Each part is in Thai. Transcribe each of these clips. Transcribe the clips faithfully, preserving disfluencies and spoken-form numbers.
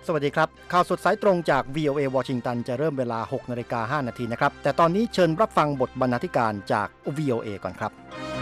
สวัสดีครับข่าวสดสายตรงจาก วี โอ เอ วอชิงตันจะเริ่มเวลา หกนาฬิกาห้านาทีนะครับแต่ตอนนี้เชิญรับฟังบทบรรณาธิการจาก วี โอ เอ ก่อนครับ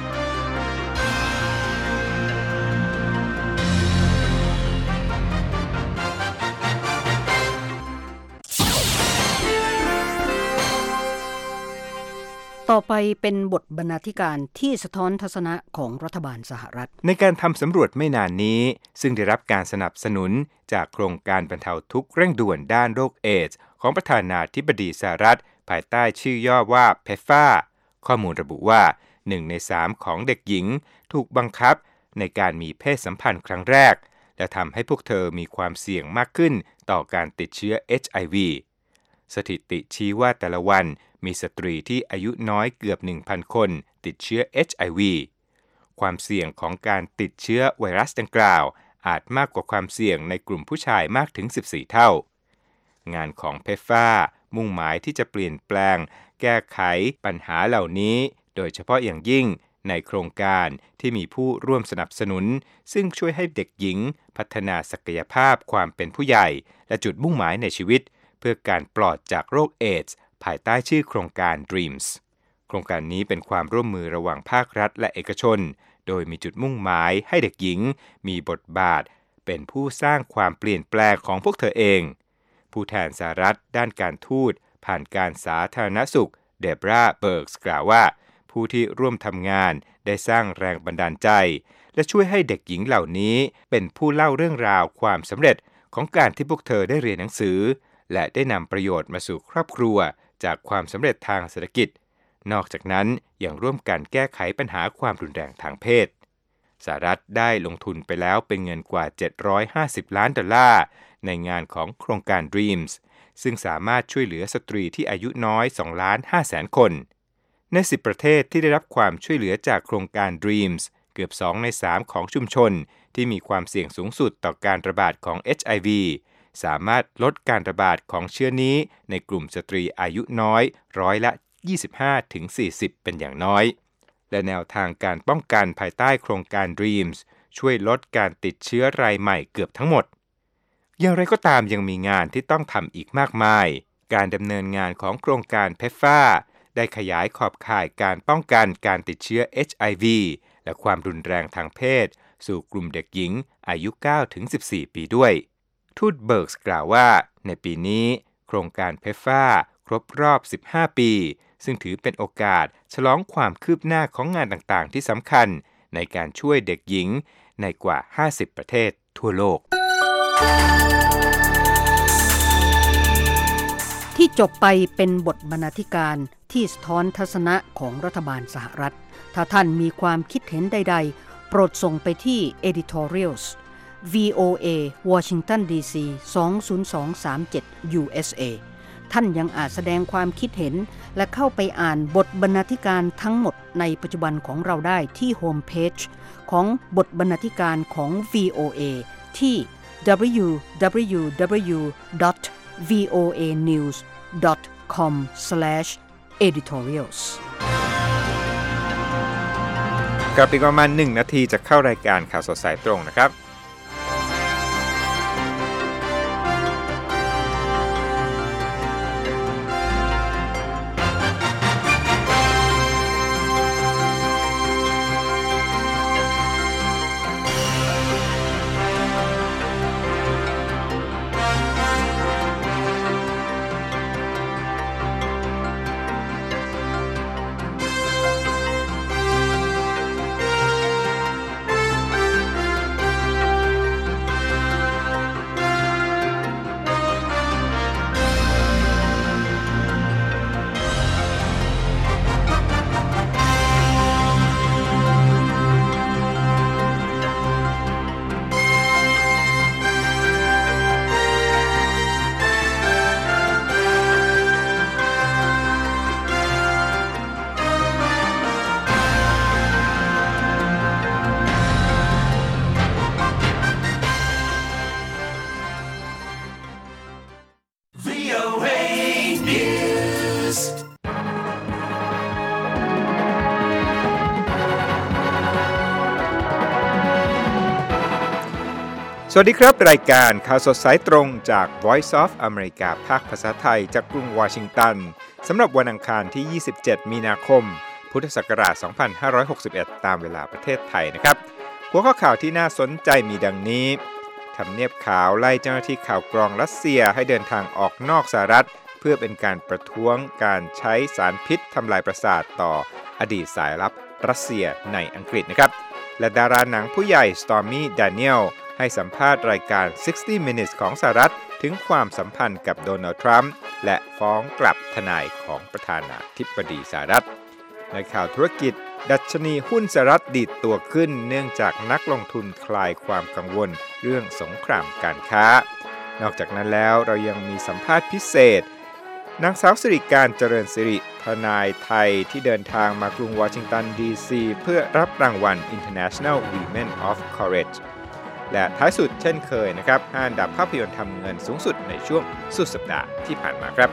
ต่อไปเป็นบทบรรณาธิการที่สะท้อนทัศนะของรัฐบาลสหรัฐในการทำสำรวจไม่นานนี้ซึ่งได้รับการสนับสนุนจากโครงการบรรเทาทุกข์เร่งด่วนด้านโรคเอดส์ของประธานาธิบดีสหรัฐภายใต้ชื่อย่อว่า เพฟ เอ เอ ข้อมูลระบุว่าหนึ่งในสามของเด็กหญิงถูกบังคับในการมีเพศสัมพันธ์ครั้งแรกและทำให้พวกเธอมีความเสี่ยงมากขึ้นต่อการติดเชื้อ เอช ไอ วี สถิติชี้ว่าแต่ละวันมีสตรีที่อายุน้อยเกือบ หนึ่งพัน คนติดเชื้อ เอช ไอ วี ความเสี่ยงของการติดเชื้อไวรัสดังกล่าวอาจมากกว่าความเสี่ยงในกลุ่มผู้ชายมากถึงสิบสี่เท่างานของเพฟ เอ เอ มุ่งหมายที่จะเปลี่ยนแปลงแก้ไขปัญหาเหล่านี้โดยเฉพาะอย่างยิ่งในโครงการที่มีผู้ร่วมสนับสนุนซึ่งช่วยให้เด็กหญิงพัฒนาศักยภาพความเป็นผู้ใหญ่และจุดมุ่งหมายในชีวิตเพื่อการปลอดจากโรคเอดส์ภายใต้ชื่อโครงการ Dreams โครงการนี้เป็นความร่วมมือระหว่างภาครัฐและเอกชนโดยมีจุดมุ่งหมายให้เด็กหญิงมีบทบาทเป็นผู้สร้างความเปลี่ยนแปลงของพวกเธอเองผู้แทนสหรัฐด้านการทูตผ่านการสาธารณสุขเดบราเบิร์กส์กล่าวว่าผู้ที่ร่วมทำงานได้สร้างแรงบันดาลใจและช่วยให้เด็กหญิงเหล่านี้เป็นผู้เล่าเรื่องราวความสำเร็จของการที่พวกเธอได้เรียนหนังสือและได้นำประโยชน์มาสู่ครอบครัวจากความสำเร็จทางเศรษฐกิจนอกจากนั้นยังร่วมกันแก้ไขปัญหาความรุนแรงทางเพศสหรัฐได้ลงทุนไปแล้วเป็นเงินกว่าเจ็ดร้อยห้าสิบล้านดอลลาร์ในงานของโครงการ Dreams ซึ่งสามารถช่วยเหลือสตรีที่อายุน้อย สองล้านห้าแสน คนในสิบประเทศที่ได้รับความช่วยเหลือจากโครงการ Dreams เกือบสองในสามของชุมชนที่มีความเสี่ยงสูงสุดต่อการระบาดของ เอช ไอ วี สามารถลดการระบาดของเชื้อนี้ในกลุ่มสตรีอายุน้อยร้อยละ ยี่สิบห้าถึงสี่สิบ เป็นอย่างน้อยและแนวทางการป้องกันภายใต้โครงการ Dreams ช่วยลดการติดเชื้อรายใหม่เกือบทั้งหมดอย่างไรก็ตามยังมีงานที่ต้องทำอีกมากมายการดำเนินงานของโครงการ เพฟ เอ เอ ได้ขยายขอบข่ายการป้องกันการติดเชื้อ เอช ไอ วี และความรุนแรงทางเพศสู่กลุ่มเด็กหญิงอายุ เก้าถึงสิบสี่ ปีด้วยทูตเบิร์กส์กล่าวว่าในปีนี้โครงการ เพฟ เอ เอ ครบรอบสิบห้าปีซึ่งถือเป็นโอกาสฉลองความคืบหน้าของงานต่างๆที่สำคัญในการช่วยเด็กหญิงในกว่าห้าสิบประเทศทั่วโลกที่จบไปเป็นบทบรรณาธิการที่สะท้อนทัศนะของรัฐบาลสหรัฐถ้าท่านมีความคิดเห็นใดๆโปรดส่งไปที่ editorials วี โอ เอ Washington ดี ซี สอง ศูนย์ สอง สาม เจ็ด ยู เอส เอ ท่านยังอาจแสดงความคิดเห็นและเข้าไปอ่านบทบรรณาธิการทั้งหมดในปัจจุบันของเราได้ที่โฮมเพจของบทบรรณาธิการของ วี โอ เอ ที่ ดับเบิลยู ดับเบิลยู ดับเบิลยู ดอท วี โอ เอ นิวส์ ดอท คอม สแลช เอดิทอเรียลส์กลับอีกประมาณหนึ่งนาทีจะเข้ารายการข่าวสดสายตรงนะครับวัสดีครับรายการข่าวสดสายตรงจาก Voice of America ภาคภาษาไทยจากกรุงวอชิงตันสำหรับวันอังคารที่ยี่สิบเจ็ดมีนาคมพุทธศักราชสองพันห้าร้อยหกสิบเอ็ดตามเวลาประเทศไทยนะครับหัวข้อข่าวที่น่าสนใจมีดังนี้ทำเนียบขาวไล่เจ้าหน้าที่ข่าวกรองรัสเซียให้เดินทางออกนอกสหรัฐเพื่อเป็นการประท้วงการใช้สารพิษทำลายประสาทต่ออดีตสายลับรัสเซียในอังกฤษนะครับและดาราหนังผู้ใหญ่ Stormy Daniels ให้สัมภาษณ์รายการ ซิกซ์ตี้ มินิทส์ ของสหรัฐถึงความสัมพันธ์กับโดนัลด์ทรัมป์และฟ้องกลับทนายของประธานาธิบดีสหรัฐในข่าวธุรกิจดัชนีหุ้นสหรัฐดีดตัวขึ้นเนื่องจากนักลงทุนคลายความกังวลเรื่องสงครามการค้านอกจากนั้นแล้วเรายังมีสัมภาษณ์พิเศษนางสาวสิริการเจริญสิริทนายไทยที่เดินทางมากรุงวอชิงตันดีซีเพื่อรับรางวัล International Women of Courage และท้ายสุดเช่นเคยนะครับห้าอันดับภาพยนตร์ทำเงินสูงสุดในช่วงสุดสัปดาห์ที่ผ่านมาครับ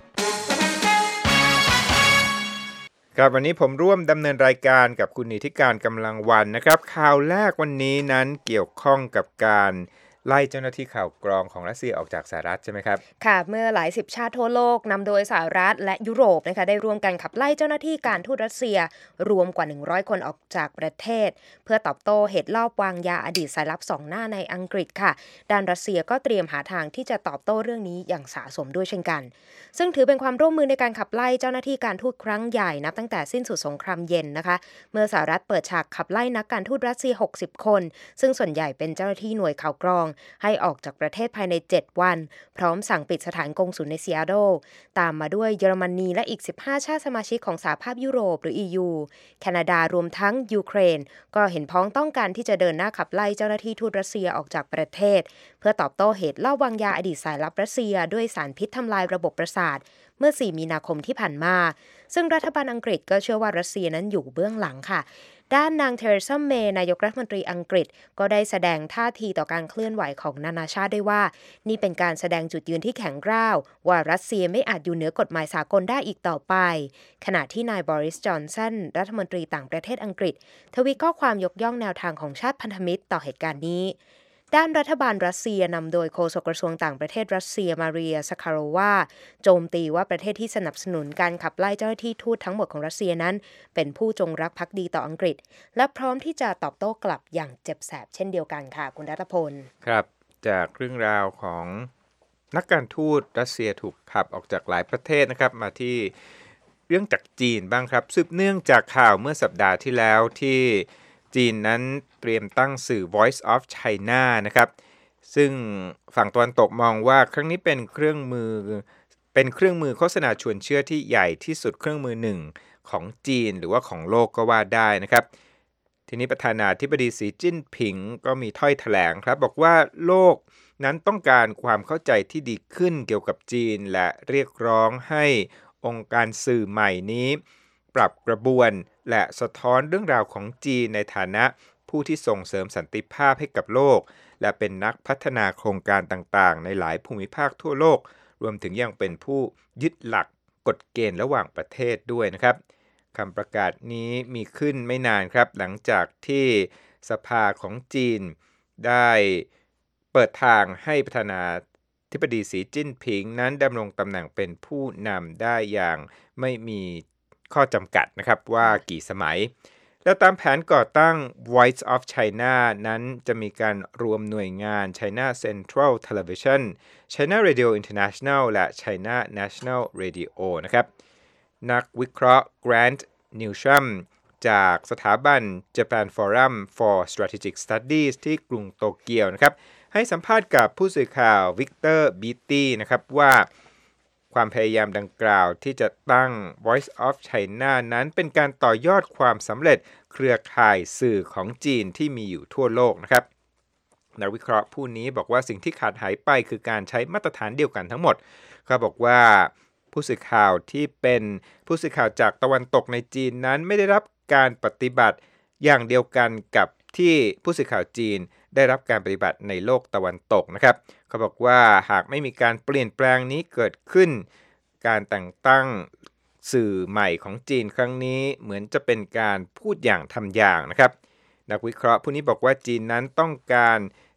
ครับวันนี้ผมร่วมดำเนินรายการกับคุณนิติการกำลังวันนะครับข่าวแรกวันนี้นั้นเกี่ยวข้องกับการไล่เจ้าหน้าที่ข่าวกรองของรัสเซียออกจากสหรัฐใช่ไหมครับค่ะเมื่อหลายสิบชาติทั่วโลกนำโดยสหรัฐและยุโรปนะคะได้ร่วมกันขับไล่เจ้าหน้าที่การทูตรัสเซียรวมกว่าหนึ่งร้อยคนออกจากประเทศเพื่อตอบโต้เหตุลอบวางยาอดีตสายลับสองหน้าในอังกฤษค่ะด้านรัสเซียก็เตรียมหาทางที่จะตอบโต้เรื่องนี้อย่างสะสมด้วยเช่นกันซึ่งถือเป็นความร่วมมือในการขับไล่เจ้าหน้าที่การทูตครั้งใหญ่นับตั้งแต่สิ้นสุดสงครามเย็นนะคะเมื่อสหรัฐเปิดฉากขับไล่นักการทูตรัสเซียหกสิบคนซึ่งส่วนใหญ่เป็นเจ้าหน้าที่หน่วยข่าวกรองให้ออกจากประเทศภายในเจ็ดวันพร้อมสั่งปิดสถานกงสุลในซีแอตเทิลตามมาด้วยเยอรมนีและอีกสิบห้าชาติสมาชิกของสหภาพยุโรปหรือ อี ยู แคนาดารวมทั้งยูเครนก็เห็นพ้องต้องการที่จะเดินหน้าขับไล่เจ้าหน้าที่ทูตรัสเซียออกจากประเทศเพื่อตอบโต้เหตุลอบวางยาอดีตสายลับรัสเซียด้วยสารพิษทำลายระบบประสาทเมื่อสี่มีนาคมที่ผ่านมาซึ่งรัฐบาลอังกฤษก็เชื่อว่ารัสเซียนั้นอยู่เบื้องหลังค่ะด้านนางเทเรซาเมย์นายกรัฐมนตรีอังกฤษก็ได้แสดงท่าทีต่อการเคลื่อนไหวของนานาชาติด้วยว่านี่เป็นการแสดงจุดยืนที่แข็งกร้าวว่ารัสเซียไม่อาจอยู่เหนือกฎหมายสากลได้อีกต่อไปขณะที่นายบริส จอนสันรัฐมนตรีต่างประเทศอังกฤษทวีตข้อความยกย่องแนวทางของชาติพันธมิตรต่อเหตุการณ์นี้ด้านรัฐบาลรัสเซียนำโดยโฆษกกระทรวงต่างประเทศรัสเซียมาเรียซาคาโรวาโจมตีว่าประเทศที่สนับสนุนการขับไล่เจ้าหน้าที่ทูตทั้งหมดของรัสเซียนั้นเป็นผู้จงรักภักดีต่ออังกฤษและพร้อมที่จะตอบโต้กลับอย่างเจ็บแสบเช่นเดียวกันค่ะคุณรัตพลครับจากเรื่องราวของนักการทูตรัสเซียถูกขับออกจากหลายประเทศนะครับมาที่เรื่องจากจีนบ้างครับสืบเนื่องจากข่าวเมื่อสัปดาห์ที่แล้วที่จีนนั้นเตรียมตั้งสื่อ Voice of China นะครับซึ่งฝั่งตะวันตกมองว่าครั้งนี้เป็นเครื่องมือเป็นเครื่องมือโฆษณาชวนเชื่อที่ใหญ่ที่สุดเครื่องมือหนึ่งของจีนหรือว่าของโลกก็ว่าได้นะครับทีนี้ประธานาธิบดีสีจิ้นผิงก็มีถ้อยแถลงครับบอกว่าโลกนั้นต้องการความเข้าใจที่ดีขึ้นเกี่ยวกับจีนและเรียกร้องให้องค์การสื่อใหม่นี้ปรับกระบวนและสะท้อนเรื่องราวของจีนในฐานะผู้ที่ส่งเสริมสันติภาพให้กับโลกและเป็นนักพัฒนาโครงการต่างๆในหลายภูมิภาคทั่วโลกรวมถึงยังเป็นผู้ยึดหลักกฎเกณฑ์ระหว่างประเทศด้วยนะครับคำประกาศนี้มีขึ้นไม่นานครับหลังจากที่สภาของจีนได้เปิดทางให้ประธานาธิบดีสีจิ้นผิงนั้นดำรงตำแหน่งเป็นผู้นำได้อย่างไม่มีข้อจำกัดนะครับว่ากี่สมัยแล้วตามแผนก่อตั้ง Voice of China นั้นจะมีการรวมหน่วยงาน China Central Television China Radio International และ China National Radio นะครับนักวิเคราะห์ Grant Newsham จากสถาบัน Japan Forum for Strategic Studies ที่กรุงโตเกียวนะครับให้สัมภาษณ์กับผู้สื่อข่าว Victor Beatty นะครับว่าความพยายามดังกล่าวที่จะตั้ง Voice of China นั้นเป็นการต่อยอดความสำเร็จเครือข่ายสื่อของจีนที่มีอยู่ทั่วโลกนะครับนักวิเคราะห์ผู้นี้บอกว่าสิ่งที่ขาดหายไปคือการใช้มาตรฐานเดียวกันทั้งหมดเขาบอกว่าผู้สื่อข่าวที่เป็นผู้สื่อข่าวจากตะวันตกในจีนนั้นไม่ได้รับการปฏิบัติอย่างเดียวกันกับที่ผู้สื่อข่าวจีนได้รับการปฏิบัติในโลกตะวันตกนะครับเขาบอกว่าหากไม่มีการเปลี่ยนแปลงนี้เกิดขึ้นการแต่งตั้งสื่อใหม่ของจีนครั้งนี้เหมือนจะเป็นการพูดอย่างทำอย่างนะครับนักวิเคราะห์ผู้นี้บอกว่าจีนนั้นต้องการ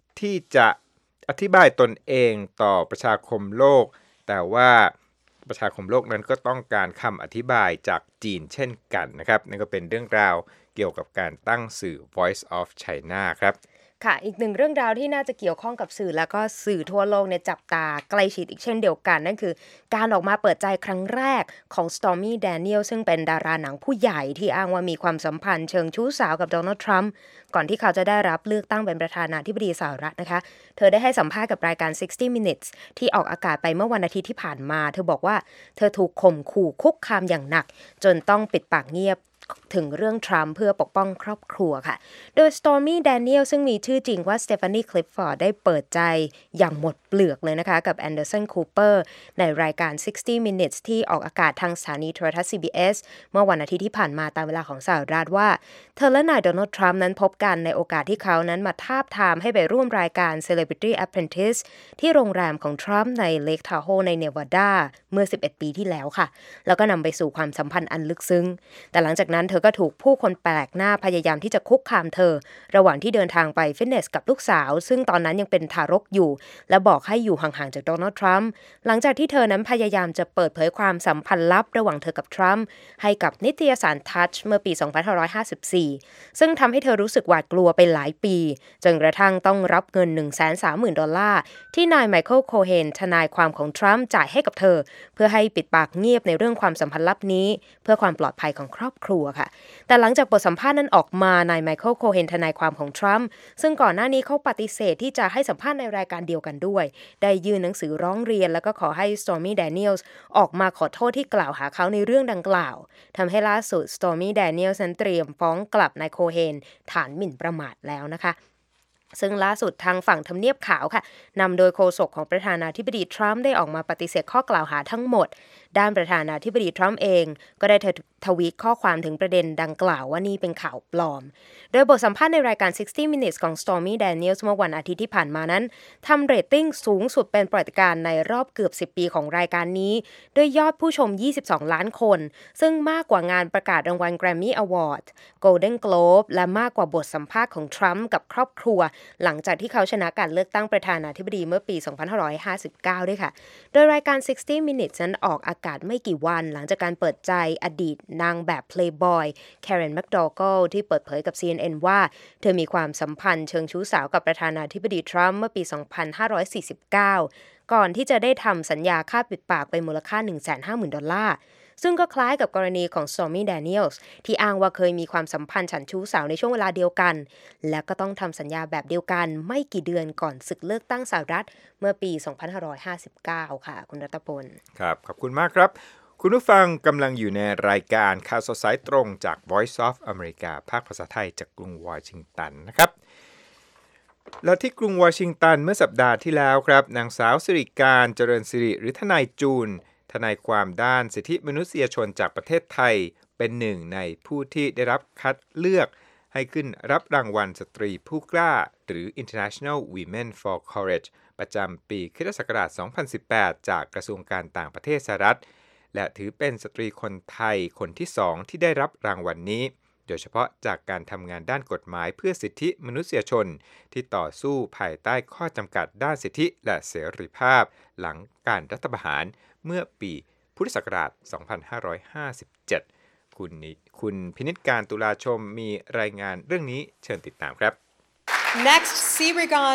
ที่จะอธิบายตนเองต่อประชาคมโลกแต่ว่าประชาคมโลกนั้นก็ต้องการคำอธิบายจากจีนเช่นกันนะครับนั่นก็เป็นเรื่องราวเกี่ยวกับการตั้งสื่อ Voice of China ครับค่ะอีกหนึ่งเรื่องราวที่น่าจะเกี่ยวข้องกับสื่อแล้วก็สื่อทั่วโลกเนี่ยจับตาใกล้ชิดอีกเช่นเดียวกันนั่นคือการออกมาเปิดใจครั้งแรกของ Stormy Daniels ซึ่งเป็นดาราหนังผู้ใหญ่ที่อ้างว่ามีความสัมพันธ์เชิงชู้สาวกับโดนัลด์ทรัมป์ก่อนที่เขาจะได้รับเลือกตั้งเป็นประธานาธิบดีสหรัฐนะคะเธอได้ให้สัมภาษณ์กับรายการ ซิกสตี้ minutes ที่ออกอากาศไปเมื่อวันอาทิตย์ที่ผ่านมาเธอบอกว่าเธอถูกข่มขู่คุกคามอย่างหนักจนต้องปิดปากเงียบถึงเรื่องทรัมป์เพื่อปกป้องครอบครัวค่ะโดย Stormy Daniels ซึ่งมีชื่อจริงว่า Stephanie Clifford ได้เปิดใจอย่างหมดเปลือกเลยนะคะกับ Anderson Cooper ในรายการ ซิกสตี้ minutes ที่ออกอากาศทางสถานีโทรทัศน์ ซี บี เอส เมื่อวันอาทิตย์ที่ผ่านมาตามเวลาของสหรัฐว่าเธอและนายโดนัลด์ทรัมป์นั้นพบกันในโอกาสที่เขานั้นมาทาบทามให้ไปร่วมรายการ Celebrity Apprentice ที่โรงแรมของทรัมป์ใน Lake Tahoe ในเนวาดาเมื่อสิบเอ็ดปีที่แล้วค่ะแล้วก็นำไปสู่ความสัมพันธ์อันลึกซึ้งแต่หลังจากนั้นเธอก็ถูกผู้คนแปลกหน้าพยายามที่จะคุกคามเธอระหว่างที่เดินทางไปฟิตเนสกับลูกสาวซึ่งตอนนั้นยังเป็นทารกอยู่และบอกให้อยู่ห่างๆจากโดนัลด์ทรัมป์หลังจากที่เธอนั้นพยายามจะเปิดเผยความสัมพันธ์ลับระหว่างเธอกับทรัมป์ให้กับนิตยสาร Touch เมื่อปี สองพันห้าร้อยห้าสิบสี่ ซึ่งทำให้เธอรู้สึกหวาดกลัวไปหลายปีจนกระทั่งต้องรับเงิน หนึ่งแสนสามหมื่น ดอลลาร์ที่นายไมเคิลโคเฮนทนายความของทรัมป์จ่ายให้กับเธอเพื่อให้ปิดปากเงียบในเรื่องความสัมพันธ์ลับนี้เพื่อความปลอดภัยของครอบครัวค่ะแต่หลังจากบทสัมภาษณ์นั้นออกมานายไมเคิลโคเฮนทนายความของทรัมป์ซึ่งก่อนหน้านี้เขาปฏิเสธที่จะให้สัมภาษณ์ในรายการเดียวกันด้วยได้ยื่นหนังสือร้องเรียนแล้วก็ขอให้ Stormy Daniels ออกมาขอโทษที่กล่าวหาเขาในเรื่องดังกล่าวทำให้ล่าสุด Stormy Daniels นั้นเตรียมฟ้องกลับนายโคเฮนฐานหมิ่นประมาทแล้วนะคะซึ่งล่าสุดทางฝั่งทำเนียบขาวค่ะนำโดยโฆษกของประธานาธิบดีทรัมป์ได้ออกมาปฏิเสธข้อกล่าวหาทั้งหมดด้านประธานาธิบดีทรัมป์เองก็ได้ทวีตข้อความถึงประเด็นดังกล่าวว่านี่เป็นข่าวปลอมโดยบทสัมภาษณ์ในรายการ ซิกสตี้ minutes ของ Stormy Daniels เมื่อวันอาทิตย์ที่ผ่านมานั้นทำเรตติ้งสูงสุดเป็นประวัติการณ์ในรอบเกือบสิบปีของรายการนี้ด้วยยอดผู้ชมยี่สิบสองล้านคนซึ่งมากกว่างานประกาศรางวัล Grammy Award Golden Globe และมากกว่าบทสัมภาษณ์ของทรัมป์กับครอบครัวหลังจากที่เขาชนะการเลือกตั้งประธานาธิบดีเมื่อปี สองพันห้าร้อยห้าสิบเก้า ด้วยค่ะโดยรายการ ซิกสตี้ minutes นั้นออกอากาศไม่กี่วันหลังจากการเปิดใจอดีตนางแบบ Playboy Karen McDougal ที่เปิดเผยกับ ซี เอ็น เอ็น ว่าเธอมีความสัมพันธ์เชิงชู้สาวกับประธานาธิบดีทรัมป์เมื่อปี สองพันห้าร้อยสี่สิบเก้า ก่อนที่จะได้ทำสัญญาค่าปิดปากไปมูลค่า หนึ่งแสนห้าหมื่น ดอลลาร์ซึ่งก็คล้ายกับกรณีของ Stormy Daniels ที่อ้างว่าเคยมีความสัมพันธ์ฉันชู้สาวในช่วงเวลาเดียวกันและก็ต้องทำสัญญาแบบเดียวกันไม่กี่เดือนก่อนศึกเลือกตั้งสหรัฐเมื่อปี สองพันห้าร้อยห้าสิบเก้า ค่ะคุณรัตพลครับขอบคุณมากครับคุณผู้ฟังกำลังอยู่ในรายการข่าวสดสายตรงจาก Voice of America ภาคภาษาไทยจากกรุงวอชิงตันนะครับแล้วที่กรุงวอชิงตันเมื่อสัปดาห์ที่แล้วครับนางสาวสิริการเจริญสิริหรือทนายจูนทนายความด้านสิทธิมนุษยชนจากประเทศไทยเป็นหนึ่งในผู้ที่ได้รับคัดเลือกให้ขึ้นรับรางวัลสตรีผู้กล้าหรือ International Women for Courage ประจำปีคริสตศักราช สองพันสิบแปด จากกระทรวงการต่างประเทศสหรัฐและถือเป็นสตรีคนไทยคนที่สองที่ได้รับรางวัล น, นี้โดยเฉพาะจากการทำงานด้านกฎหมายเพื่อสิทธิมนุษยชนที่ต่อสู้ภายใต้ข้อจำกัดด้านสิทธิและเสรีภาพหลังการรัฐประหารเมื่อปีพุทธศักราช สองพันห้าร้อยห้าสิบเจ็ด คุณคุณพินิจการตุลาชมมีรายงานเรื่องนี้เชิญติดตามครับ Next, Sirigan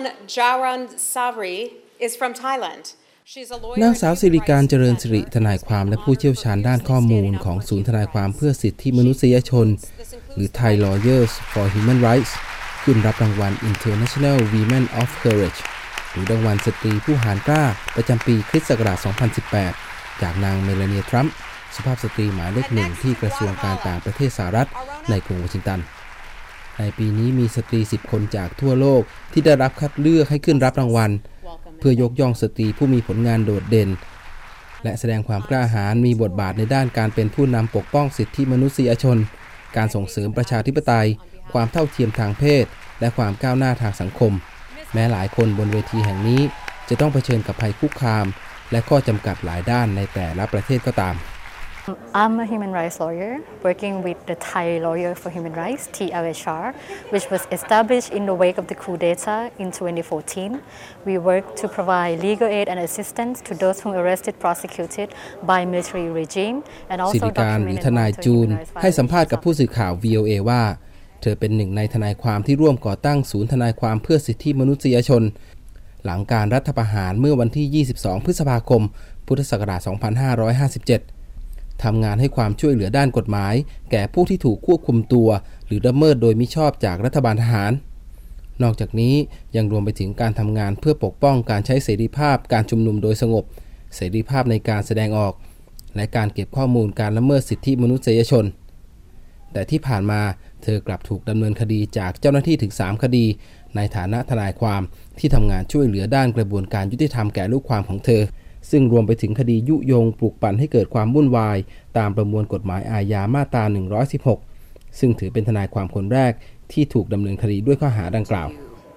Jaransavri is from Thailand. นางสาวสิริการเจริญสิริทนายความและผู้เชี่ยวชาญด้านข้อมูลของศูนย์ทนายความเพื่อสิทธิมนุษยชนหรือ Thai Lawyers for Human Rights ขึ้นรับรางวัล International Women of Courage หรือรางวัลสตรีผู้หาญกล้าประจำปีคริสต์ศักราช สองพันสิบแปด จากนางเมลานีทรัมป์สุภาพสตรีหมายเลขหนึ่งที่กระทรวงการต่างประเทศสหรัฐในกรุงวอชิงตันในปีนี้มีสตรีสิบคนจากทั่วโลกที่ได้รับคัดเลือกให้ขึ้นรับรางวัลเพื่อยกย่องสตรีผู้มีผลงานโดดเด่นและแสดงความกล้าหาญมีบทบาทในด้านการเป็นผู้นำปกป้องสิทธิมนุษยชนการส่งเสริมประชาธิปไตยความเท่าเทียมทางเพศและความก้าวหน้าทางสังคมแม้หลายคนบนเวทีแห่งนี้จะต้องเผชิญกับภัยคุกคามและข้อจำกัดหลายด้านในแต่ละประเทศก็ตาม I'm a human rights lawyer working with the Thai Lawyer for Human Rights, T L H R, which was established in the wake of the coup d'etat in twenty fourteen. We work to provide legal aid and assistance to those who were arrested, prosecuted by military regime, and สิ also ริการหรือ document ท and นาย monitor จูน human rights ให้สัมภาษณ์กับ violations. ผู้สื่อข่าว วี โอ เอ ว่าเธอเป็นหนึ่งในทนายความที่ร่วมก่อตั้งศูนย์ทนายความเพื่อสิทธิมนุษยชนหลังการรัฐประหารเมื่อวันที่ยี่สิบสองพฤษภาคมพุทธศักราชสองพันห้าร้อยห้าสิบเจ็ดทำงานให้ความช่วยเหลือด้านกฎหมายแก่ผู้ที่ถูกควบคุมตัวหรือละเมิดโดยมิชอบจากรัฐบาลทหารนอกจากนี้ยังรวมไปถึงการทำงานเพื่อปกป้องการใช้เสรีภาพการชุมนุมโดยสงบเสรีภาพในการแสดงออกและการเก็บข้อมูลการละเมิดสิทธิมนุษยชนแต่ที่ผ่านมาเธอกลับถูกดำเนินคดีจากเจ้าหน้าที่ถึงสามคดีในฐานะทนายความที่ทำงานช่วยเหลือด้านกระบวนการยุติธรรมแก่ลูกความของเธอซึ่งรวมไปถึงคดียุยงปลุกปั่นให้เกิดความวุ่นวายตามประมวลกฎหมายอาญามาตราหนึ่งร้อยสิบหกซึ่งถือเป็นทนายความคนแรกที่ถูกดำเนินคดีด้วยข้อหาดังกล่าว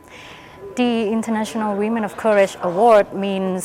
The International Women of Courage Award means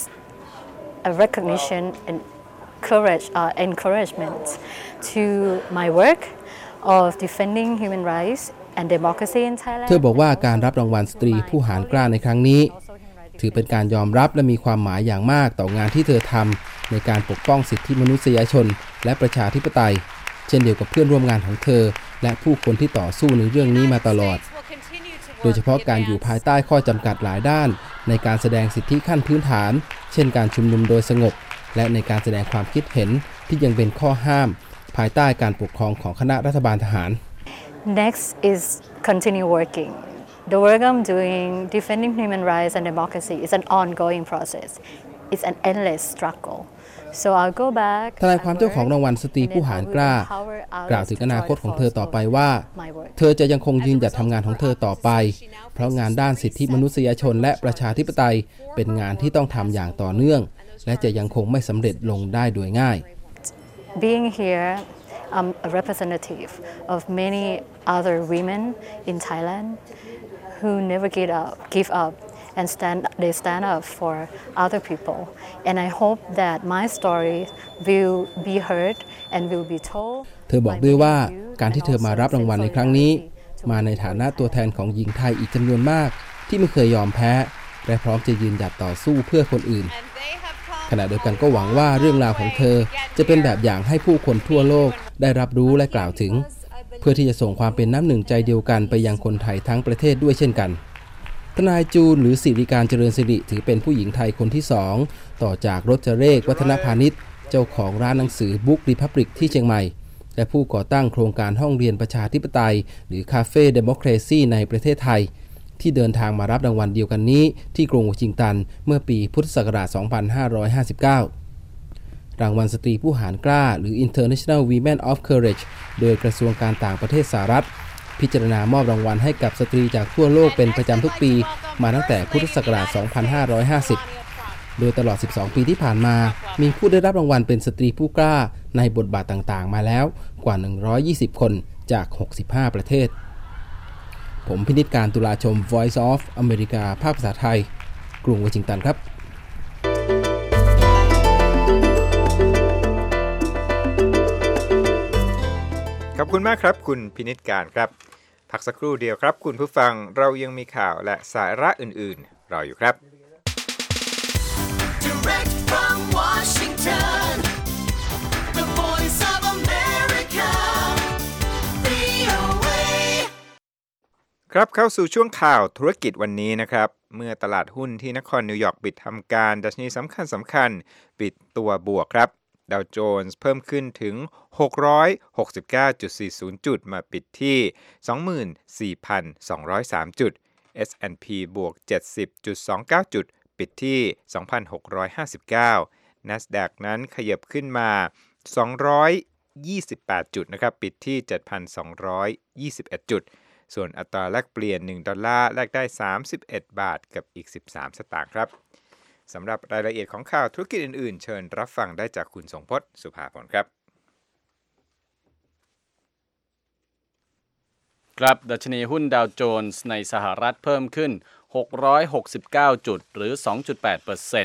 a recognition and courage, uh, encouragement to my work of defending human rights and democracy in Thailand. เธอบอกว่าการรับรางวัลสตรีผู้หาญกล้าในครั้งนี้ถือเป็นการยอมรับและมีความหมายอย่างมากต่องานที่เธอทำในการปกป้องสิทธิมนุษยชนและประชาธิปไตยเช่นเดียวกับเพื่อนร่วมงานของเธอและผู้คนที่ต่อสู้ในเรื่องนี้มาตลอดโดยเฉพาะการอยู่ภายใต้ข้อจำกัดหลายด้านในการแสดงสิทธิขั้นพื้นฐานเช่นการชุมนุมโดยสงบและในการแสดงความคิดเห็นที่ยังเป็นข้อห้ามภายใต้การปกครองของคณะรัฐบาลทหาร Next is continue working. The work I'm doing, defending human rights and democracy, is an ongoing process. It's an endless struggle. So I'll go back. ทนายความเจ้าของรางวัลสตรีผู้หาญกล้ากล่าวถึงอนาคตของเธอต่อไปว่าเธอจะยังคงยืนหยัดทำงานของเธอต่อไปเพราะงานด้านสิทธิมนุษยชนและประชาธิปไตยเป็นงานที่ต้องทำอย่างต่อเนื่องและจะยังคงไม่สำเร็จลงได้โดยง่าย Being here, I'm a representative of many other women in Thailand who never give up, give up and stand, they stand up for other people. And I hope that my story will be heard and will be told. เธอบอกด้วยว่าการที่เธอมารับรางวัลในครั้งนี้มาในฐานะตัวแทนของหญิงไทยอีกจำนวนมากที่ไม่เคยยอมแพ้และพร้อมจะยืนหยัดต่อสู้เพื่อคนอื่นขณะเดียวกันก็หวังว่าเรื่องราวของเธอจะเป็นแบบอย่างให้ผู้คนทั่วโลกได้รับรู้และกล่าวถึงเพื่อที่จะส่งความเป็นน้ำหนึ่งใจเดียวกันไปยังคนไทยทั้งประเทศด้วยเช่นกันทนายจูนหรือสิริการเจริญสิริถือเป็นผู้หญิงไทยคนที่สองต่อจากรจเรขวัฒนพาณิชย์เจ้าของร้านหนังสือบุ๊กรีพับลิกที่เชียงใหม่และผู้ก่อตั้งโครงการห้องเรียนประชาธิปไตยหรือคาเฟ่เดโมคราซีในประเทศไทยที่เดินทางมารับรางวัลเดียวกันนี้ที่กรุงวอชิงตันเมื่อปีพุทธศักราชสองพันห้าร้อยห้าสิบเก้ารางวัลสตรีผู้หาญกล้าหรือ International Women of Courage โดยกระทรวงการต่างประเทศสหรัฐพิจารณามอบรางวัลให้กับสตรีจากทั่วโลกเป็นประจำทุกปีมาตั้งแต่พุทธศักราชสองพันห้าร้อยห้าสิบโดยตลอดสิบสองปีที่ผ่านมามีผู้ได้รับรางวัลเป็นสตรีผู้กล้าในบทบาทต่างๆมาแล้วกว่าหนึ่งร้อยยี่สิบคนจากหกสิบห้าประเทศผมพินิจการตุลาชม Voice of America ภาคภาษาไทยกรุงวอชิงตันครับขอบคุณมากครับคุณพินิจการครับพักสักครู่เดียวครับคุณผู้ฟังเรายังมีข่าวและสาระอื่นๆรออยู่ครับ Direct from Washington, the voice of America, วี โอ เอครับเข้าสู่ช่วงข่าวธุรกิจวันนี้นะครับเมื่อตลาดหุ้นที่นครนิวยอร์กปิดทำการดัชนีสำคัญสำคัญปิดตัวบวกครับดาวโจนส์เพิ่มขึ้นถึง หกร้อยหกสิบเก้าจุดสี่ศูนย์ จุดมาปิดที่ สองหมื่นสี่พันสองร้อยสาม จุด เอส แอนด์ พี บวก เจ็ดสิบจุดสองเก้า จุดปิดที่ สองพันหกร้อยห้าสิบเก้า NASDAQ นั้นขยับขึ้นมา สองร้อยยี่สิบแปด จุดนะครับปิดที่ เจ็ดพันสองร้อยยี่สิบเอ็ด จุดส่วนอัตราแลกเปลี่ยนหนึ่งดอลลาร์แลกได้สามสิบเอ็ดบาทกับอีกสิบสามสตางค์ครับสำหรับรายละเอียดของข่าวธุรกิจอื่นๆเชิญรับฟังได้จากคุณสงพจน์สุภาพรครับครับดัชนีหุ้นดาวโจนส์ในสหรัฐเพิ่มขึ้นหกร้อยหกสิบเก้าจุดหรือ สองจุดแปดเปอร์เซ็นต์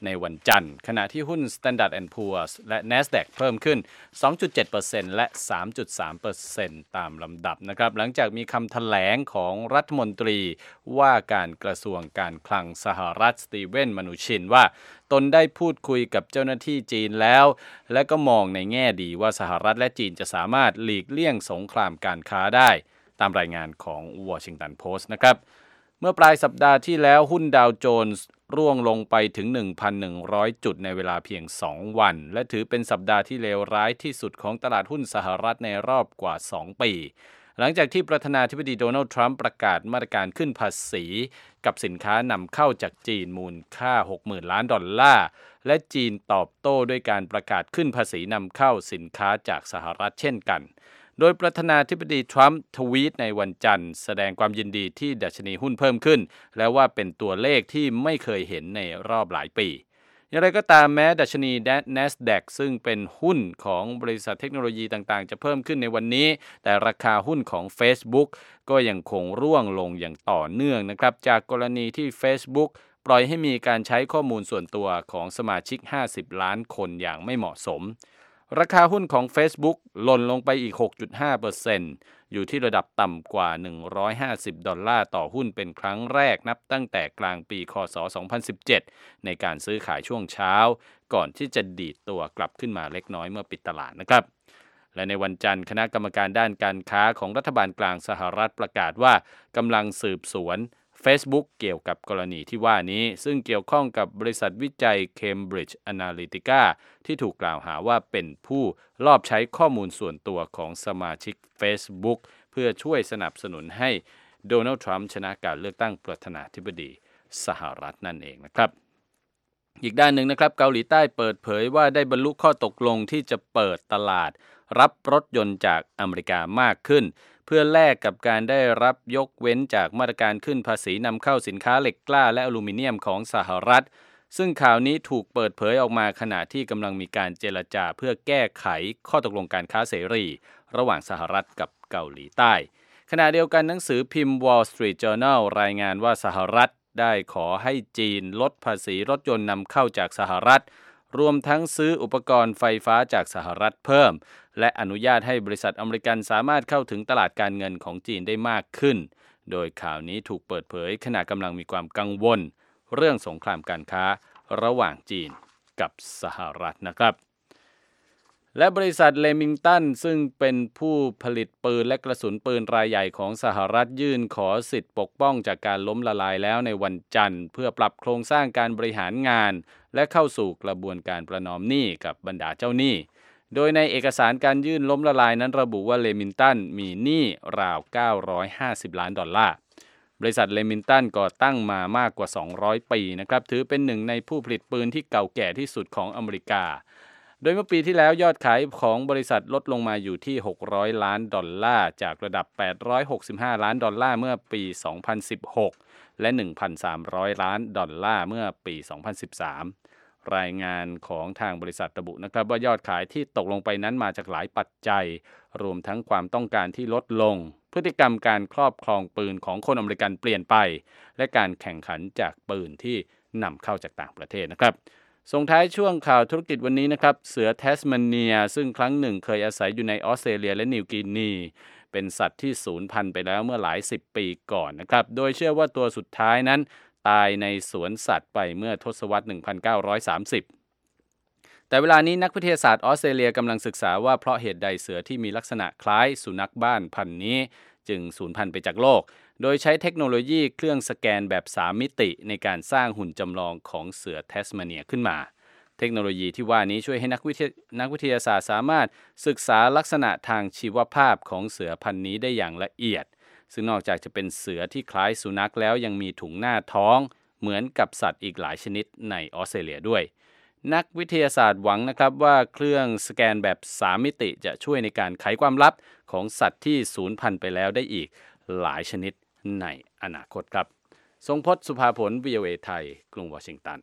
ในวันจันทร์ขณะที่หุ้น Standard แอนด์ Poor's และ NASDAQ เพิ่มขึ้น สองจุดเจ็ดเปอร์เซ็นต์ และ สามจุดสามเปอร์เซ็นต์ ตามลำดับนะครับหลังจากมีคำแถลงของรัฐมนตรีว่าการกระทรวงการคลังสหรัฐสตีเวนมนูชินว่าตนได้พูดคุยกับเจ้าหน้าที่จีนแล้วและก็มองในแง่ดีว่าสหรัฐและจีนจะสามารถหลีกเลี่ยงสงครามการค้าได้ตามรายงานของ Washington Post นะครับเมื่อปลายสัปดาห์ที่แล้วหุ้นดาวโจนส์ร่วงลงไปถึง หนึ่งพันหนึ่งร้อย จุดในเวลาเพียงสองวันและถือเป็นสัปดาห์ที่เลวร้ายที่สุดของตลาดหุ้นสหรัฐในรอบกว่าสองปีหลังจากที่ประธานาธิบดีโดนัลด์ทรัมป์ประกาศมาตรการขึ้นภาษีกับสินค้านำเข้าจากจีนมูลค่า หกหมื่น ล้านดอลลาร์และจีนตอบโต้ด้วยการประกาศขึ้นภาษีนำเข้าสินค้าจากสหรัฐเช่นกันโดยประธานาธิบดีทรัมป์ทวีตในวันจันทร์แสดงความยินดีที่ดัชนีหุ้นเพิ่มขึ้นและว่าเป็นตัวเลขที่ไม่เคยเห็นในรอบหลายปีอย่างไรก็ตามแม้ดัชนี NASDAQ ซึ่งเป็นหุ้นของบริษัทเทคโนโลยีต่างๆจะเพิ่มขึ้นในวันนี้แต่ราคาหุ้นของ Facebook ก็ยังคงร่วงลงอย่างต่อเนื่องนะครับจากกรณีที่ Facebook ปล่อยให้มีการใช้ข้อมูลส่วนตัวของสมาชิกห้าสิบล้านคนอย่างไม่เหมาะสมราคาหุ้นของ Facebook หล่นลงไปอีก หกจุดห้าเปอร์เซ็นต์ อยู่ที่ระดับต่ำกว่าหนึ่งร้อยห้าสิบดอลลาร์ต่อหุ้นเป็นครั้งแรกนับตั้งแต่กลางปีค.ศ. สองพันสิบเจ็ดในการซื้อขายช่วงเช้าก่อนที่จะดีดตัวกลับขึ้นมาเล็กน้อยเมื่อปิดตลาดนะครับและในวันจันทร์คณะกรรมการด้านการค้าของรัฐบาลกลางสหรัฐประกาศว่ากำลังสืบสวนFacebook เกี่ยวกับกรณีที่ว่านี้ซึ่งเกี่ยวข้องกับบริษัทวิจัย Cambridge Analytica ที่ถูกกล่าวหาว่าเป็นผู้ลอบใช้ข้อมูลส่วนตัวของสมาชิก Facebook เพื่อช่วยสนับสนุนให้โดนัลด์ทรัมป์ชนะการเลือกตั้งประธานาธิบดีสหรัฐนั่นเองนะครับอีกด้านหนึ่งนะครับเกาหลีใต้เปิดเผยว่าได้บรรลุข้อตกลงที่จะเปิดตลาดรับรถยนต์จากอเมริกามากขึ้นเพื่อแลกกับการได้รับยกเว้นจากมาตรการขึ้นภาษีนำเข้าสินค้าเหล็กกล้าและอลูมิเนียมของสหรัฐซึ่งข่าวนี้ถูกเปิดเผยออกมาขณะที่กำลังมีการเจรจาเพื่อแก้ไขข้อตกลงการค้าเสรีระหว่างสหรัฐกับเกาหลีใต้ขณะเดียวกันหนังสือพิมพ์ Wall Street Journal รายงานว่าสหรัฐได้ขอให้จีนลดภาษีรถยนต์นำเข้าจากสหรัฐรวมทั้งซื้ออุปกรณ์ไฟฟ้าจากสหรัฐเพิ่มและอนุญาตให้บริษัทอเมริกันสามารถเข้าถึงตลาดการเงินของจีนได้มากขึ้นโดยข่าวนี้ถูกเปิดเผยขณะกำลังมีความกังวลเรื่องสงครามการค้าระหว่างจีนกับสหรัฐนะครับและบริษัทเลมิงตันซึ่งเป็นผู้ผลิตปืนและกระสุนปืนรายใหญ่ของสหรัฐยื่นขอสิทธิปกป้องจากการล้มละลายแล้วในวันจันทร์เพื่อปรับโครงสร้างการบริหารงานและเข้าสู่กระบวนการประนอมหนี้กับบรรดาเจ้าหนี้โดยในเอกสารการยื่นล้มละลายนั้นระบุว่าเลมิงตันมีหนี้ราวเก้าร้อยห้าสิบล้านดอลลาร์บริษัทเลมิงตันก่อตั้งมามากกว่าสองร้อยปีนะครับถือเป็นหนึ่งในผู้ผลิตปืนที่เก่าแก่ที่สุดของอเมริกาโดยเมื่อปีที่แล้วยอดขายของบริษัทลดลงมาอยู่ที่หกร้อยล้านดอลลาร์จากระดับแปดร้อยหกสิบห้าล้านดอลลาร์เมื่อปีสองพันสิบหกและ หนึ่งพันสามร้อยล้านดอลลาร์เมื่อปีสองพันสิบสามรายงานของทางบริษัทระบุนะครับว่ายอดขายที่ตกลงไปนั้นมาจากหลายปัจจัยรวมทั้งความต้องการที่ลดลงพฤติกรรมการครอบครองปืนของคนอเมริกันเปลี่ยนไปและการแข่งขันจากปืนที่นำเข้าจากต่างประเทศนะครับส่งท้ายช่วงข่าวธุรกิจวันนี้นะครับเสือแทสเมเนียซึ่งครั้งหนึ่งเคยอาศัยอยู่ในออสเตรเลียและนิวกินีเป็นสัตว์ที่สูญพันธุ์ไปแล้วเมื่อหลายสิบปีก่อนนะครับโดยเชื่อว่าตัวสุดท้ายนั้นตายในสวนสัตว์ไปเมื่อทศวรรษหนึ่งพันเก้าร้อยสามสิบแต่เวลานี้นักวิทยาศาสตร์ออสเตรเลียกำลังศึกษาว่าเพราะเหตุใดเสือที่มีลักษณะคล้ายสุนัขบ้านพันธุ์นี้จึงสูญพันธุ์ไปจากโลกโดยใช้เทคโนโลยีเครื่องสแกนแบบสามมิติในการสร้างหุ่นจำลองของเสือแทสเมเนียขึ้นมาเทคโนโลยีที่ว่านี้ช่วยให้นักวิทยานักวิทยาศาสตร์สามารถศึกษาลักษณะทางชีวภาพของเสือพันธุ์นี้ได้อย่างละเอียดซึ่งนอกจากจะเป็นเสือที่คล้ายสุนัขแล้วยังมีถุงหน้าท้องเหมือนกับสัตว์อีกหลายชนิดในออสเตรเลียด้วยนักวิทยาศาสตร์หวังนะครับว่าเครื่องสแกนแบบสามมิติจะช่วยในการไขความลับของสัตว์ที่สูญพันธุ์ไปแล้วได้อีกหลายชนิดในอนาคตครับทรงพจน์สุภาผล วี โอ เอ ไทยกรุงวอชิงตัน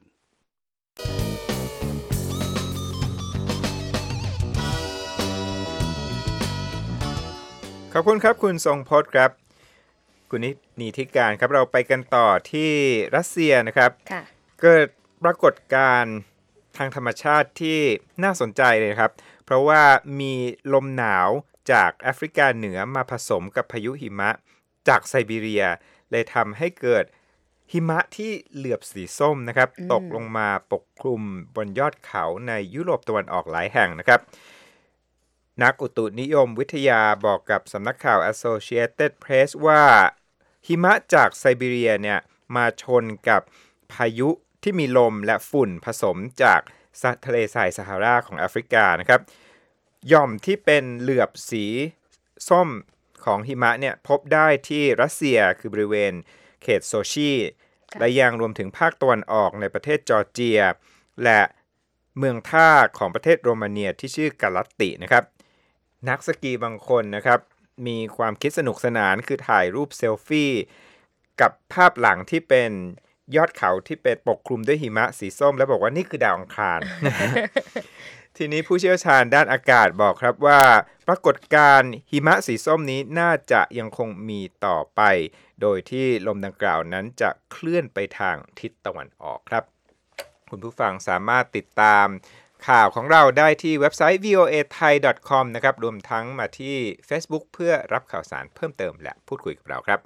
ขอบคุณครับคุณทรงพจน์ครับคุณนิติการครับเราไปกันต่อที่รัสเซียนะครับเกิดปรากฏการณ์ทางธรรมชาติที่น่าสนใจเลยครับเพราะว่ามีลมหนาวจากแอฟริกาเหนือมาผสมกับพายุหิมะจากไซบีเรียเลยทำให้เกิดหิมะที่เหลือบสีส้มนะครับตกลงมาปกคลุมบนยอดเขาในยุโรปตะวันออกหลายแห่งนะครับนักอุตุนิยมวิทยาบอกกับสำนักข่าว Associated Press ว่าหิมะจากไซบีเรียเนี่ยมาชนกับพายุที่มีลมและฝุ่นผสมจากทะเลทรายซาฮาราของแอฟริกานะครับหย่อมที่เป็นเหลือบสีส้มของหิมะเนี่ยพบได้ที่รัสเซียคือบริเวณเขตโซชีและยังรวมถึงภาคตะวันออกในประเทศจอร์เจียและเมืองท่าของประเทศโรมาเนียที่ชื่อกาลัตตินะครับนักสกีบางคนนะครับมีความคิดสนุกสนานคือถ่ายรูปเซลฟี่กับภาพหลังที่เป็นยอดเขาที่เป็นปกคลุมด้วยหิมะสีส้มแล้วบอกว่านี่คือดาวอังคาร ทีนี้ผู้เชี่ยวชาญด้านอากาศบอกครับว่าปรากฏการณ์หิมะสีส้มนี้น่าจะยังคงมีต่อไปโดยที่ลมดังกล่าวนั้นจะเคลื่อนไปทางทิศตะวันออกครับคุณผู้ฟังสามารถติดตามข่าวของเราได้ที่เว็บไซต์ วี โอ เอ ไทย ดอท คอม นะครับรวมทั้งมาที่ Facebook เพื่อรับข่าวสารเพิ่มเติมและพูดคุยกับเราครับ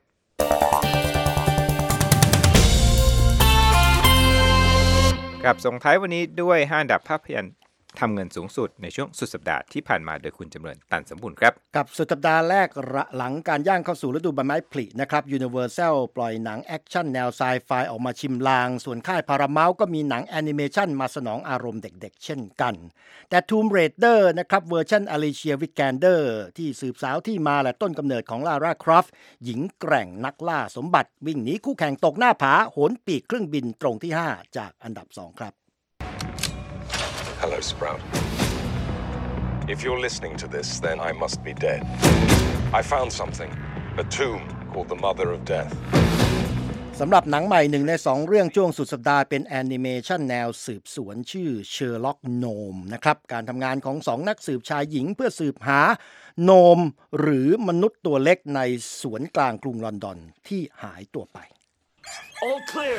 กับส่งท้ายวันนี้ด้วยห้าอันดับภาพยนตร์ทำเงินสูงสุดในช่วงสุดสัปดาห์ที่ผ่านมาโดยคุณจำเริญตันสมบูรณ์ครับกับสุดสัปดาห์แรกหลังการย่างเข้าสู่ฤดูใบไม้ผลินะครับ Universal ปล่อยหนังแอคชั่นแนวไซไฟออกมาชิมลางส่วนค่าย Paramount ก็มีหนังแอนิเมชันมาสนองอารมณ์เด็กๆเช่นกันแต่ Tomb Raider นะครับเวอร์ชัน Alicia Vikander ที่สืบสาวที่มาและต้นกำเนิดของ Lara Croft หญิงแกร่งนักล่าสมบัติวิ่งหนีคู่แข่งตกหน้าผาโหนปีกเครื่องบินตรงที่ห้าจากอันดับสองครับ Hello, Sprout. If you're listening to this, then I must be dead. I found something, a tomb called the Mother of Death. สำหรับหนังใหม่หนึ่งในสองเรื่องช่วงสุดสัปดาห์เป็นแอนิเมชันแนวสืบสวนชื่อ Sherlock Gnome นะครับการทำงานของสองนักสืบชายหญิงเพื่อสืบหาโนมหรือมนุษย์ตัวเล็กในสวนกลางกรุงลอนดอนที่หายตัวไป All clear.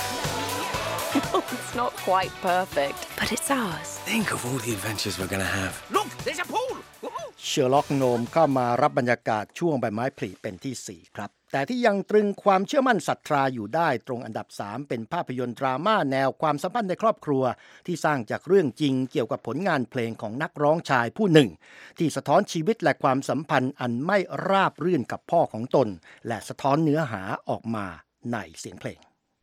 It's not quite perfect, but it's ours. Think of all the adventures we're gonna have. Look, there's a pool. Sherlock Gnome เข้ามารับบรรยากาศช่วงใบไม้ผลิเป็นที่สี่ครับแต่ที่ยังตรึงความเชื่อมั่นศรัทธาอยู่ได้ตรงอันดับสามเป็นภาพยนตร์ดราม่าแนวความสัมพันธ์ในครอบครัวที่สร้างจากเรื่องจริงเกี่ยวกับผลงานเพลงของนักร้องชายผู้หนึ่งที่สะท้อนชีวิตและความสัมพันธ์อันไม่ราบรื่นกับพ่อของตนและสะท้อนเนื้อหาออกมาในเสียงเพลง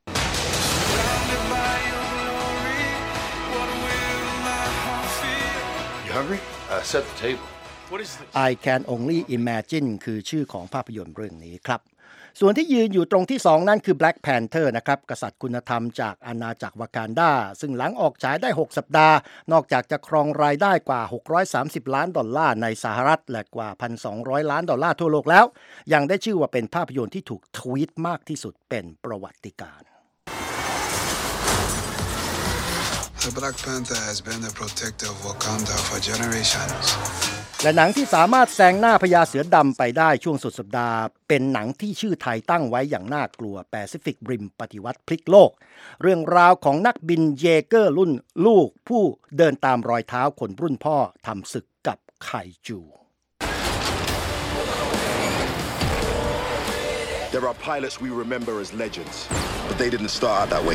You hungry? Uh, set the table. What is this? I Can Only Imagine คือชื่อของภาพยนตร์เรื่องนี้ครับส่วนที่ยืนอยู่ตรงที่สองนั่นคือ Black Panther นะครับกษัตริย์คุณธรรมจากอาณาจักรวากันดาซึ่งหลังออกฉายได้หกสัปดาห์นอกจากจะครองรายได้กว่าหกร้อยสามสิบล้านดอลลาร์ในสหรัฐและกว่า หนึ่งพันสองร้อย ล้านดอลลาร์ทั่วโลกแล้วยังได้ชื่อว่าเป็นภาพยนตร์ที่ถูกทวีตมากที่สุดเป็นประวัติการณ์ The Black Panther has been the protector of Wakanda for generations. และหนังที่สามารถแซงหน้าพญาเสือดำไปได้ช่วงสุดสัปดาห์เป็นหนังที่ชื่อไทยตั้งไว้อย่างน่ากลัว Pacific Rim ปฏิวัติพลิกโลกเรื่องราวของนักบินเยเกอร์รุ่นลูกผู้เดินตามรอยเท้าคนรุ่นพ่อทำศึกกับไคจู There are pilots we remember as legends, but they didn't start out that way.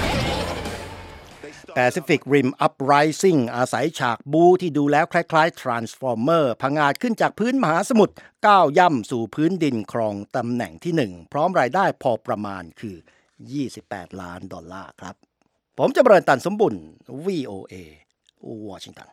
Pacific Rim Uprising อาศัยฉากบูที่ดูแล้วคล้ายๆ Transformer ผงาดขึ้นจากพื้นมหาสมุทรก้าวย่ำสู่พื้นดินครองตำแหน่งที่หนึ่งพร้อมรายได้พอประมาณคือยี่สิบแปดล้านดอลลาร์ครับผมจะเบริญตันสมบุญ วี โอ เอ วอชิงตัน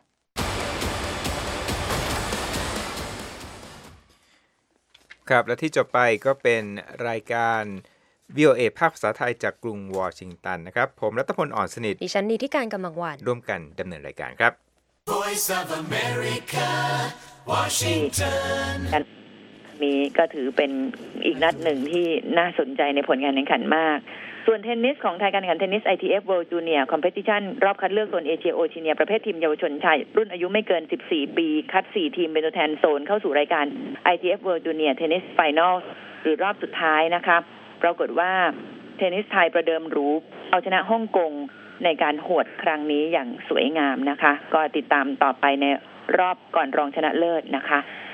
ครับและที่จบไปก็เป็นรายการ วี โอ เอ ภาคภาษาไทยจากกรุงวอชิงตันนะครับผมรัตพลอ่อนสนิทดิฉันนิติการกำลังวันร่วมกันดำเนินรายการครับ Voice of America, Washington. นี้ก็ถือเป็นอีกนัดหนึ่งที่น่าสนใจในผลงานแข่งขันมากส่วนเทนนิสของไทยการแข่งขันเทนนิส ไอ ที เอฟ World Junior Competition รอบคัดเลือกโซนเอเชียโอเชียประเภททีมเยาวชนชายรุ่นอายุไม่เกินสิบสี่ปีคัดสี่ทีมเป็นตัวแทนโซนเข้าสู่รายการ ไอ ที เอฟ World Junior Tennis Final หรือรอบสุดท้ายนะคะปรากฏว่าเทนนิสไทยประเดิมหรูเอาชนะฮ่องกงในการหวดครั้งนี้อย่างสวยงามนะคะก็ติดตามต่อไปในรอบก่อนรองชนะเลิศนะคะ